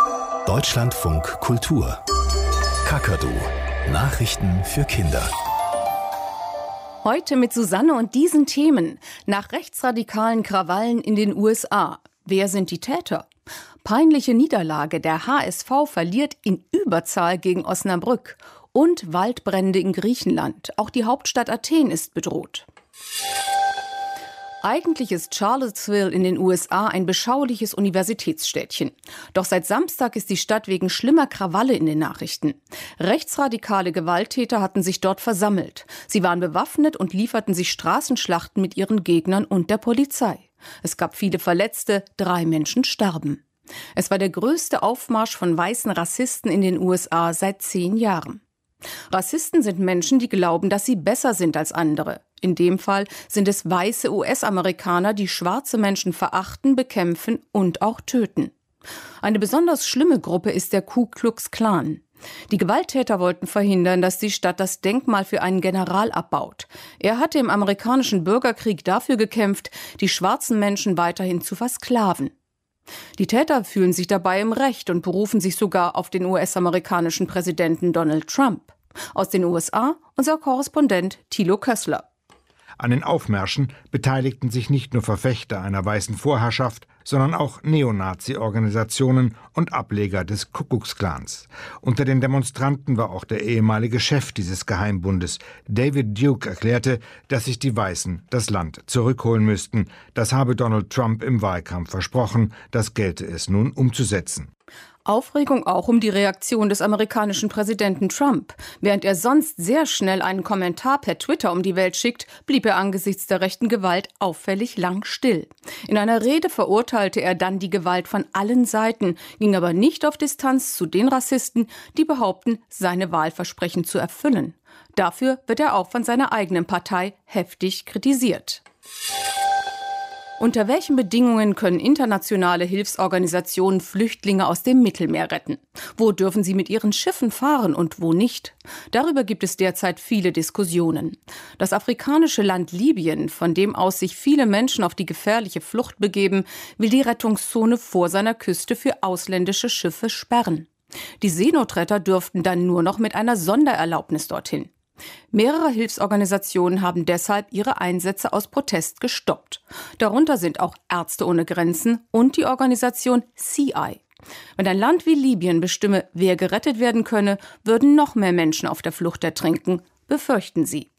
Deutschlandfunk Kultur. Kakadu. Nachrichten für Kinder. Heute mit Susanne und diesen Themen. Nach rechtsradikalen Krawallen in den USA. Wer sind die Täter? Peinliche Niederlage. Der HSV verliert in Überzahl gegen Osnabrück. Und Waldbrände in Griechenland. Auch die Hauptstadt Athen ist bedroht. Eigentlich ist Charlottesville in den USA ein beschauliches Universitätsstädtchen. Doch seit Samstag ist die Stadt wegen schlimmer Krawalle in den Nachrichten. Rechtsradikale Gewalttäter hatten sich dort versammelt. Sie waren bewaffnet und lieferten sich Straßenschlachten mit ihren Gegnern und der Polizei. Es gab viele Verletzte, 3 Menschen starben. Es war der größte Aufmarsch von weißen Rassisten in den USA seit 10 Jahren. Rassisten sind Menschen, die glauben, dass sie besser sind als andere. In dem Fall sind es weiße US-Amerikaner, die schwarze Menschen verachten, bekämpfen und auch töten. Eine besonders schlimme Gruppe ist der Ku Klux Klan. Die Gewalttäter wollten verhindern, dass die Stadt das Denkmal für einen General abbaut. Er hatte im amerikanischen Bürgerkrieg dafür gekämpft, die schwarzen Menschen weiterhin zu versklaven. Die Täter fühlen sich dabei im Recht und berufen sich sogar auf den US-amerikanischen Präsidenten Donald Trump. Aus den USA unser Korrespondent Thilo Kössler. An den Aufmärschen beteiligten sich nicht nur Verfechter einer weißen Vorherrschaft, sondern auch Neonazi-Organisationen und Ableger des Ku Klux Klans. Unter den Demonstranten war auch der ehemalige Chef dieses Geheimbundes. David Duke erklärte, dass sich die Weißen das Land zurückholen müssten. Das habe Donald Trump im Wahlkampf versprochen, das gelte es nun umzusetzen. Aufregung auch um die Reaktion des amerikanischen Präsidenten Trump. Während er sonst sehr schnell einen Kommentar per Twitter um die Welt schickt, blieb er angesichts der rechten Gewalt auffällig lang still. In einer Rede verurteilte er dann die Gewalt von allen Seiten, ging aber nicht auf Distanz zu den Rassisten, die behaupten, seine Wahlversprechen zu erfüllen. Dafür wird er auch von seiner eigenen Partei heftig kritisiert. Unter welchen Bedingungen können internationale Hilfsorganisationen Flüchtlinge aus dem Mittelmeer retten? Wo dürfen sie mit ihren Schiffen fahren und wo nicht? Darüber gibt es derzeit viele Diskussionen. Das afrikanische Land Libyen, von dem aus sich viele Menschen auf die gefährliche Flucht begeben, will die Rettungszone vor seiner Küste für ausländische Schiffe sperren. Die Seenotretter dürften dann nur noch mit einer Sondererlaubnis dorthin. Mehrere Hilfsorganisationen haben deshalb ihre Einsätze aus Protest gestoppt. Darunter sind auch Ärzte ohne Grenzen und die Organisation CI. Wenn ein Land wie Libyen bestimme, wer gerettet werden könne, würden noch mehr Menschen auf der Flucht ertrinken, befürchten sie.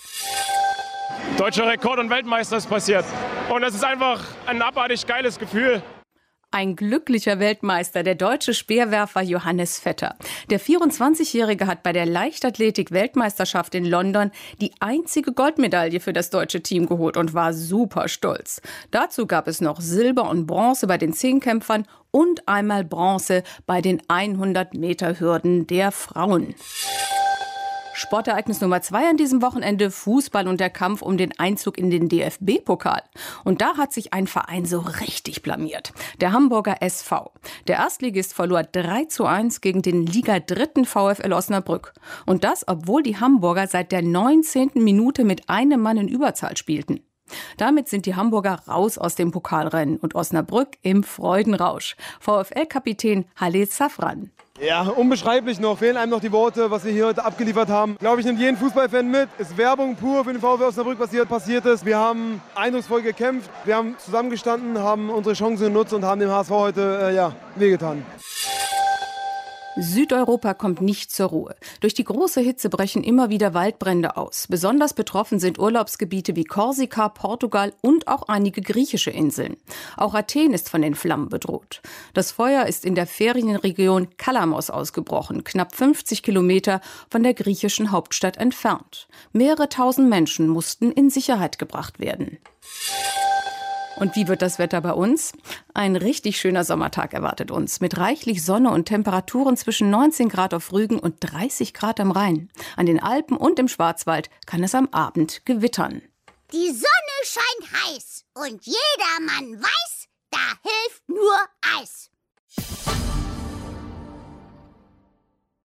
Deutscher Rekord und Weltmeister ist passiert. Und es ist einfach ein abartig geiles Gefühl. Ein glücklicher Weltmeister, der deutsche Speerwerfer Johannes Vetter. Der 24-Jährige hat bei der Leichtathletik-Weltmeisterschaft in London die einzige Goldmedaille für das deutsche Team geholt und war super stolz. Dazu gab es noch Silber und Bronze bei den Zehnkämpfern und einmal Bronze bei den 100-Meter-Hürden der Frauen. Sportereignis Nummer 2 an diesem Wochenende, Fußball und der Kampf um den Einzug in den DFB-Pokal. Und da hat sich ein Verein so richtig blamiert. Der Hamburger SV. Der Erstligist verlor 3:1 gegen den Liga-3. VfL Osnabrück. Und das, obwohl die Hamburger seit der 19. Minute mit einem Mann in Überzahl spielten. Damit sind die Hamburger raus aus dem Pokalrennen und Osnabrück im Freudenrausch. VfL-Kapitän Halil Safran. Ja, unbeschreiblich noch. Fehlen einem noch die Worte, was wir hier heute abgeliefert haben. Glaube ich, nimmt jeden Fußballfan mit. Ist Werbung pur für den VfL Osnabrück, was hier passiert ist. Wir haben eindrucksvoll gekämpft. Wir haben zusammengestanden, haben unsere Chancen genutzt und haben dem HSV heute wehgetan. Südeuropa kommt nicht zur Ruhe. Durch die große Hitze brechen immer wieder Waldbrände aus. Besonders betroffen sind Urlaubsgebiete wie Korsika, Portugal und auch einige griechische Inseln. Auch Athen ist von den Flammen bedroht. Das Feuer ist in der Ferienregion Kalamos ausgebrochen, knapp 50 Kilometer von der griechischen Hauptstadt entfernt. Mehrere tausend Menschen mussten in Sicherheit gebracht werden. Und wie wird das Wetter bei uns? Ein richtig schöner Sommertag erwartet uns, mit reichlich Sonne und Temperaturen zwischen 19 Grad auf Rügen und 30 Grad am Rhein. An den Alpen und im Schwarzwald kann es am Abend gewittern. Die Sonne scheint heiß und jedermann weiß, da hilft nur Eis.